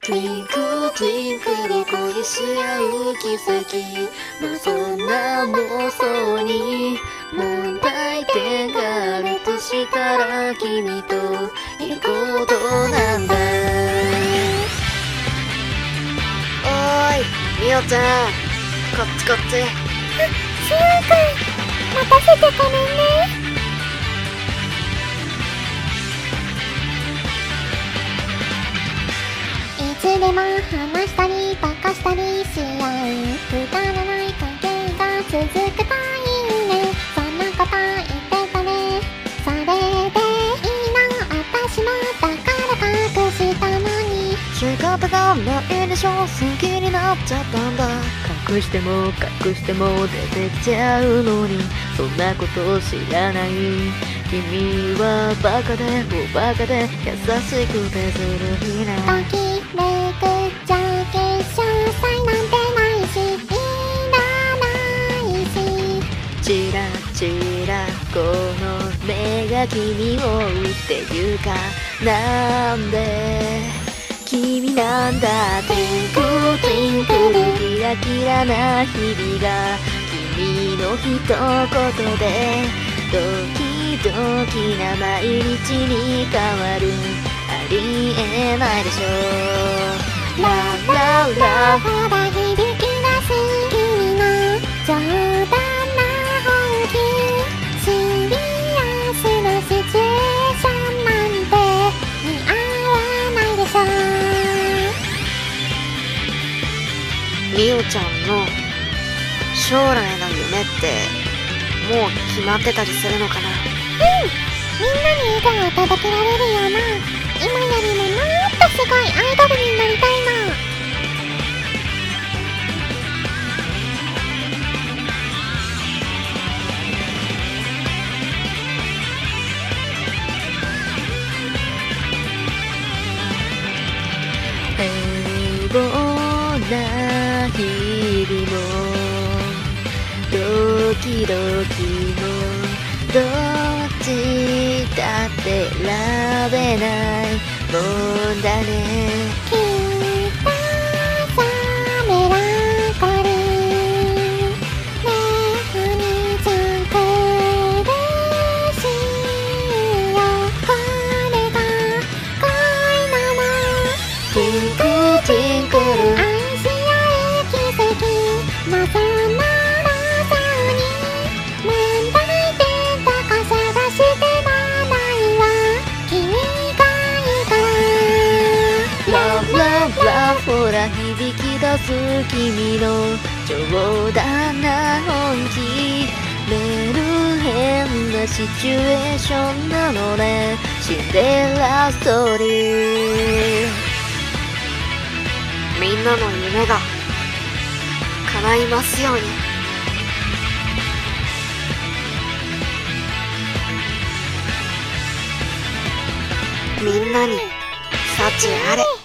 Twinkle twinkle 恋し合う奇跡のそんな妄想に問題点があるとしたら君といることなんだ。おーいみおちゃん、こっちこっち。 あ、しおんくん、待たせてごめんね。いつでも話したりバカしたりし合うくだらない関係が続くといいね。そんなこと言ってたね。それでいいの、私もだから隠したのに。 仕方がないでしょ、好きになっちゃったんだ。隠しても隠しても出てきちゃうのに、そんなこと知らない君はバカでおバカで優しくてずるいな。 ときめくじゃ化粧彩なんてないしいらないし、 チラチラこの目が君を追ってゆかなんで君なんだ。Twinkle twinkle キラキラな日々が君の一言でドキドキな毎日に変わる。ありえないでしょ。ラララほら響き出す君の冗談な本気、シリアスなシチュエーションなんて似合わないでしょ。 みおちゃんの将来の夢ってもう決まってたりするのかな。 みんなに笑顔を届けられるような、今よりももっとすごいアイドルになりたいの。 平凡な日々もドキドキもどっちだって選べないもんだね。 きっとさメランコリーねえお兄ちゃん苦しいよ、これが恋なの。 Twinkle twinkle 愛し合う奇跡のそんな妄想に問題点とか探してもないわ、君がいいから。 Love love love ほら響き出す君の冗談な本気、メルヘンなシチュエーションなのね、シンデレラストーリー。みんなの夢が叶いますように。みんなに幸あれ。